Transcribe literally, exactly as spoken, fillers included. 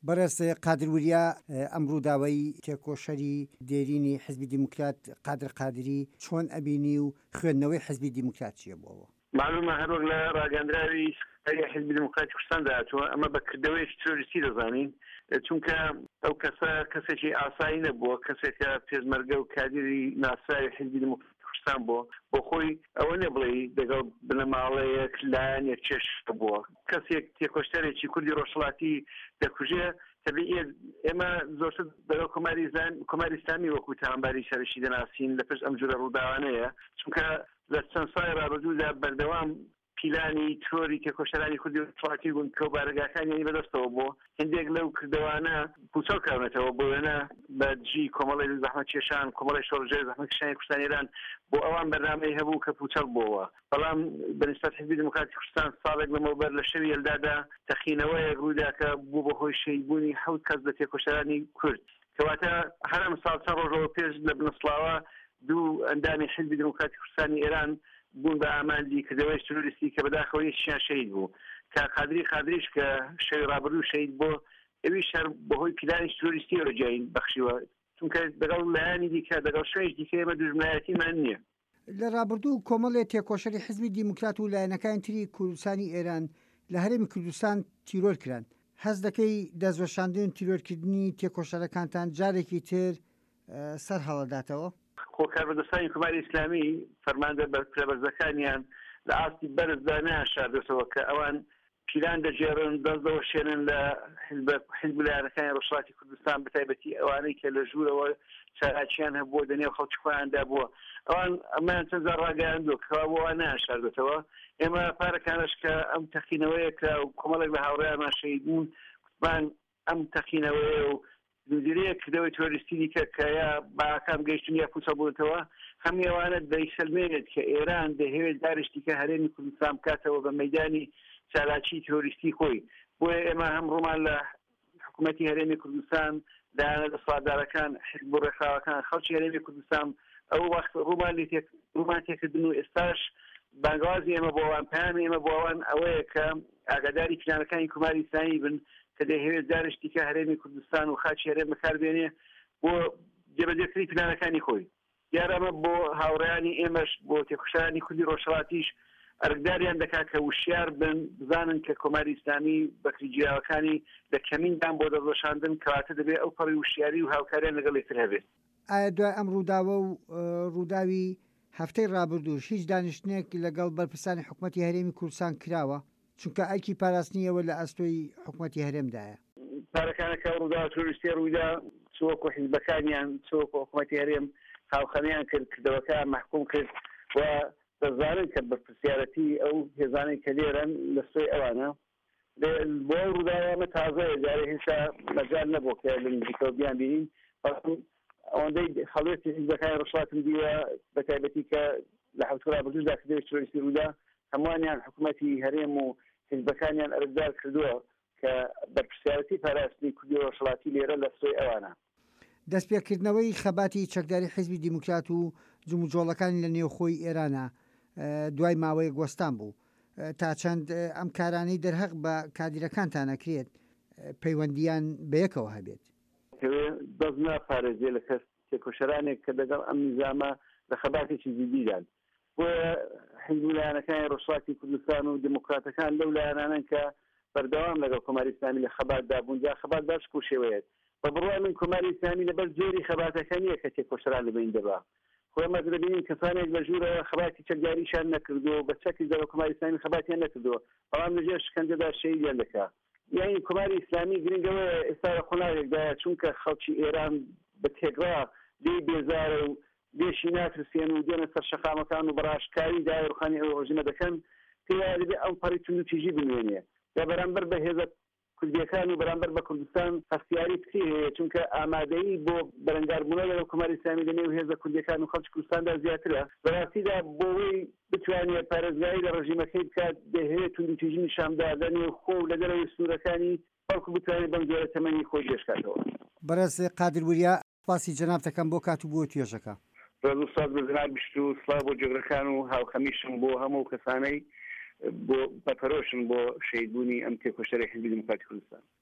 بەڕێز قادروریە ئەم ڕووداوەی تێکۆشەری دێرینی حزبی دیموکرات قادر قادری چۆن ئەبینی و خوێندنەوەی حزبی دیموکرات چییە بۆەوە؟ معلومە هەروەک لە ڕاگەاندراوی حزبی دیموکراتی کوردستان داهاتووە، ئەمە بەکردەوەی تۆریستی دەزانین، چونکە ئەو کەسە کەسێکی ئاسایی نەبووە، کەسێکە پێشمەرگە و کادری ناسراوی حزبی دیموکراتی کوردستان بووە، بۆ خۆی ئەوە نەبڵێ دەگەڵ بنەماڵەیەک لایەن یەک چێش بووە، کەسێک تێکۆشتەرێکی کوردی ڕۆژهەڵاتی دەکوژێ. تەبیعیە ئێمە زۆرتر دەگەڵ کۆماری ئیسلامی وەکو تاوانباری سەرشی دەناسین لە پشت ئەم جورە ڕووداوانەیە، چونکە لە چەند ساڵی ڕابردوودا بەردەوام پیلانی تۆری تێکۆشەرانی کوردی ڕۆژهەڵاتی بوون کە بارگاکانیانی بەدەستەوە بۆ هەندێک لەو کردەوانە پوچەڵ کراونەتەوە بۆ وێنە بەجی کۆمەڵی زەحمەت کێشان، کۆمەڵی شۆڕژێ زەحمەت کێشانی کوردستان ئێران بۆ ئەوان بەرنامەی هەبوو کە پوچەڵ بووەوە. بەڵام بەنسبەت حزبی دیموکراتی کوردستان ساڵێک لەمەوبەر لە شەوی یەلدادا تەخینەوەیەک ڕوویدا کە بوو بەهۆی شەیدبوونی حەوت کەس لە تێکۆشەرانی کورد، کەواتە هەرم ساڵ چەند ڕۆژەوە پێش لە بنسڵاوە دوو ئەندامی حزبی دیموکراتی کوردستانی ئێران بوون بە ئاماندی کردەوەی تۆریستی کە بەداخەوە یەکیان شەهید بوو، کە قادری قادریش کە شەوی ڕابردوو شەهید بوو، ئەویش هەر بەهۆی پیلانی تۆریستی ڕێجاین بەخشیوە، چونکە دەگەڵ لایانی دیکە دەگەڵ شوێش دیکە ئێمە دوژمنایەتیمان نییە. لە ڕابردوو کۆمەڵێ تێکۆشەری حزبی دیموکرات و لایەنەکانی تری کوردستانی ئێران لە هەرێمی کوردستان تیرۆر کران، هەز دەکەی دەستوەشاندن تیرۆرکردنی تێکۆشەرەکانتان جارێکی تر سەر هەڵەداتەوە؟ خۆکاربەدەستانی کۆماری ئیسلامی فەرماندە بەرزەکانیان لە ئاستی بەرزدا ناشاردێتەوە کە ئەوان پیلان دەجێڕن دەست دەوەشێنن لە حزب لایەنەکانی ڕۆژهەڵاتی کوردستان، بەتایبەتی ئەوانەی کە لە ژوورەوە چالاکیان هەبووە دنیا و خەڵکی خۆیاندا بووە، ئەوان ئەمان چەند جار ڕاگەیاندووە کەوا بۆ ئەوان ناشاردێتەوە. ئێمە پارەکانش کە ئەم تەقینەوەیە کە کۆمەڵێک لە هاوڕێیانمان شەهید بوون، کوتمان ئەم تەقینەوەیە و زنجیرەیە کردەوەی تۆریستی دیکە کە یا باکام گەیشتن یا پوچە بوونەوە، هەموو ئەوانە دەیسەلمێنێت کە ئێران دەهەوێت دارشتی کە هەرێمی کوردستان بکاتەوە بە مەیدانی چالاکی تۆریستی خۆی. بۆیە ئێمە هەم ڕۆمان لە حکوومەتی هەرێمی کوردستان لایەنە دەسەڵاتدارەکان، حزب و ڕێکخراوەکان، خەڵکی هەرێمی کوردستان ئەو وەخت ڕوومان تێکردن و ئێستاش بانگوازی ئێمە بۆ ئەوان، پەیامی ئێمە بۆ ئەوان ئەوەیە کە ئاگاداری پلانەکانی کۆماری ئیسلامی بن کە دەیەوێت دارشتی کە هەرێمی کوردستان و خاچی هەرێم بەکاربێنێ بۆ جێبەجێکردنی پلانەکانی خۆی. دیارەمە بۆ هاوڕێیانی ئێمەش بۆ تێکۆشەرانی کوردی ڕۆژهەڵاتیش ئەرکداریان دەکات کە وشیار بن، بزانن کە کۆماری ئیسلامی بەکریجیاوەکانی لە کەمیندان بۆ دەدۆشاندن، کەواتە دەبێت ئەو پەڕی وشیاری و هاوکاریان لەگەڵ یەکتر هەبێت. ئایا دوای ئەم ڕووداوە و ڕووداوی هەفتەی ڕابردووش هیچ دانیشتنێک لەگەڵ بەرپرسانی حکوومەتی هەرێمی کوردستان کراوە؟ چونکە ئایکی پاراستنیەوە لە ئەستۆی حکوومەتی هەرێمدایە. پارەکانەکە ڕوودا تۆریستی ڕوویدا چۆکو حیزبەکانیان چۆکو حکوومەتی هەرێم هاوخەمیان کرد، کردەوەکە مەحکوم کرد و دەزانن کە بەرپرسیارەتی ئەو هێزانەی کە لێرەن لە سوێ ئەوانە. بۆ ڕووداوانە تازەیە، جارێ هێشتا مەجال نەبوو کە لە نزیکەوە بیان بینین، ئەوەندەی خەڵێتی حیزبەکانی ڕۆژهەڵاتم دیوە بەتایبەتی کە لە هەفتەی ڕابردوودا کردەوەی تۆریستی ڕوودا، هەمووانیان حکوومەتی هەرێم و حیزبەکانیان ئەرزدار کردووە کە بەرپرسیارەتی پاراستنی کوردی ڕۆژهەڵاتی لێرە لە سوێ ئەوانە. دەستپێکردنەوەی خەباتی چەکداری حیزبی دیموکرات و جموجۆڵەکانی لە نێوخۆی ئێرانە دوای ماوەیەک وەستان بوو، تا چەند ئەم کارانەی دەرهەق بە کادیرەکانتان ئەکرێت پەیوەندیان بەیەکەوە هەبێت؟ دەست ناپارێزێ لە کەس تێکۆشەرانێک کە دەگەڵ ئەم نیزامە لە خەباتێکی جدیدان. بۆیە حیزب لایەنەکانی ڕۆژهەڵاتی کوردستان و دیموکراتەکان لەو لایەنانن کە بەردەوام لەگەڵ کۆماری ئیسلامی لە خەباتدا بوون، جا خەبات باش کوشێوەیەت بە بڕوای من کۆماری ئیسلامی لەبەر جێری خەباتەکە نییە کە تێکۆشەران لەبین دەبا. خۆمە دەبینین کەسانێک لە ژوورەوە خەباتی چەکداریشان نەکردو، بە چەکی دەوە کۆماری ئیسلامی خەباتیان نەکردووە، بەڵام لەژێر شکنجەدا شەهیدیان دەکات. یعنی کۆماری ئیسلامی گرنگەوە ئێستا لە خۆناوێکدایە، چونکە خەڵکی ئێران بە تێگڕا دێ بێزارە و دێشی ناترسێن و دێنە سەر شەقامەکان و بەڕاشکاری دای ڕوخانی ئەو ڕژیمە دەکەن، پێوایە دەبێت ئەم پەڕی تونند و تیژی بنوێنێ. یا بەرامبەر بە هێزە کوردیەکان و بەرامبەر بە کوردستان هەستیاری پکری هەیە، چونکە ئامادەیی بۆ بەرەنگاربوونەوە لەگەڵ کۆماری ئیسلامی لەنێو هێزە کوردیەکان و خەڵکی کوردستاندا زیاترە. بەڕاستیدا بۆەوەی بتوانێت پارێزگایی لە ڕژیمەکەی بکات، دەهەیە تونند و تیژی نیشاندا لەنێو خۆ و لە دەرەوەی سنوورەکانی بەڵکو بتوانێت بەم جۆرە تەمەنی خۆی گەشتکاتەوە. بەڕێز قادروریە سپاسی جەناب دەکەم بۆ کات و بۆ توێژەکە. ڕێز ئوستاد بە جەناب بیست و سڵاو بۆ جێگرەکان و هاوخەمیشم بۆ هەموو کەسانەی بۆ بەپەرۆشن بۆ شەهیدبوونی ئەم تێکۆشەرەی حیزبی دیموکراتی کوردستان.